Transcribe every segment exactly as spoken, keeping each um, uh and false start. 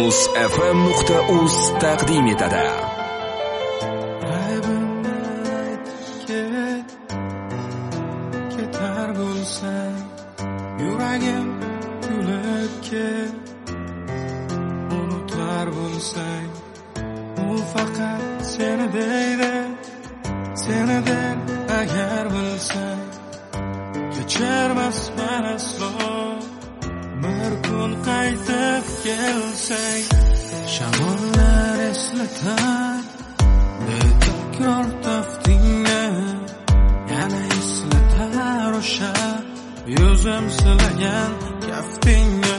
muz f m nuqta uz taqdim etadi. Ketar bo'lsang, yuragim kulib ket. Unutar bo'lsang, u faqat seni deydi. Seni der agar bilsang, kechirmasman aslo. Bir kun qaytib kelsang, shamollar eslatar takror taftingni. Yana eslatar o'sha yuzim silagan kaftingni.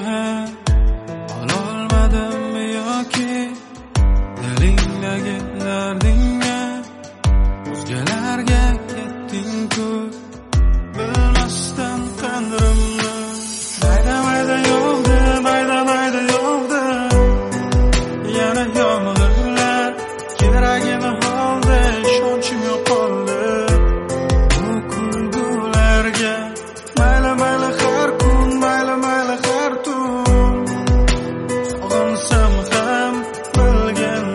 Ololmadimmi yoki dilingdagi dardingni? O'zgalarga ketding-ku, bilmasdan qadrimni. Mayda mayda yog'di, mayda mayda yog'di, yana yomg'irlar. Keragini oldi, ishonchim yo'qoldi bu kulgularga. Mayli mayli har kun, mayli mayli har tun, sog'insam ham bilgin,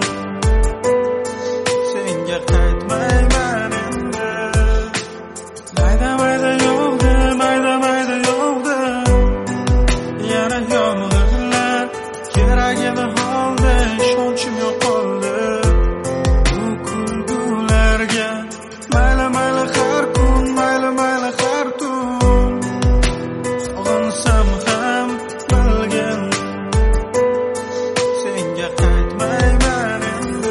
senga qaytmayman endi. Mayda mayda yog'di, mayda mayda yog'di, yana yomg'irlar. Keragini oldi, ishonchim yo'qoldi bu kulgularga. Mayli mayli har kun, mayli mayli har tun, sog'insam ham bilgin, senga qaytmayman endi.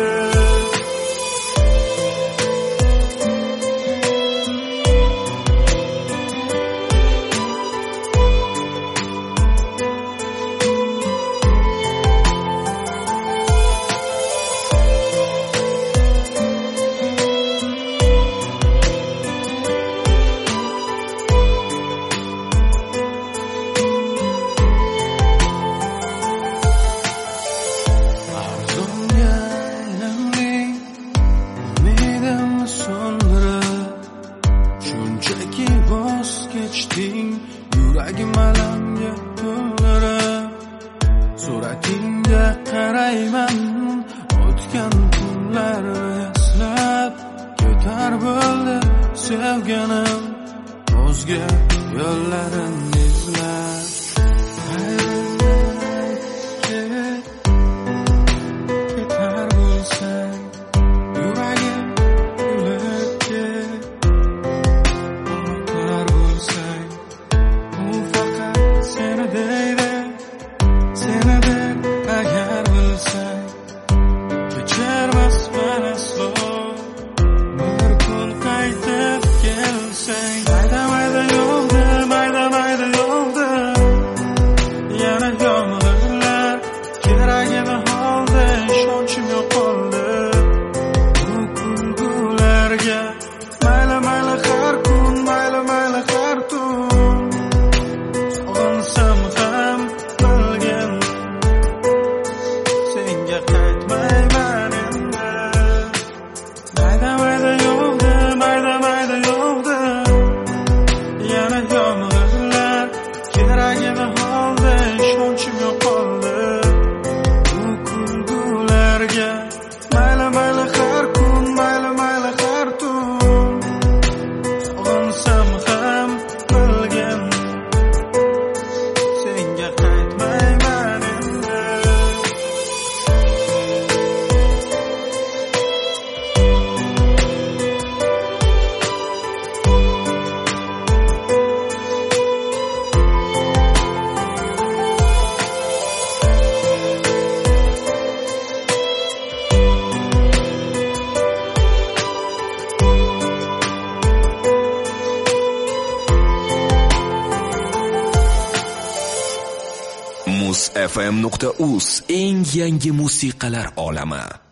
Arzumga aylanding, umidim so'ndirib. Shunchaki voz kechding, yuragim alamga to'ldirib. Suratingga qarayman, o'tgan kunlarni eslab. Ketar bo'ldi sevganim, o'zga yo'llarini izlab. Ketar bo'lsang, yuragim kulib ket. Unutar bo'lsang, u faqat seni deydi. Seni der agar bilsang, kechirmasman aslo. Bir kun qaytib kelsang, mayda mayda yog'di, mayda mayda yog'di, yana yomg'irlar. Keragini oldi, ishonchim yo'qoldi bu kulgularga. Mayli mayli har kun, mayli mayli har tun, sog'insam ham bilgin, senga qaytmayman endi. Mayda mayda yog'di, mayda mayda yog'di, yana yomg'irlar. Keragini oldi, ishonchim yo'qoldi bu kulgularga. Mayli mayli har kun, mayli mayli har tun, sog'insam ham bilgin, senga qaytmayman endi. muz f m nuqta uz eng yangi musiqalar olami.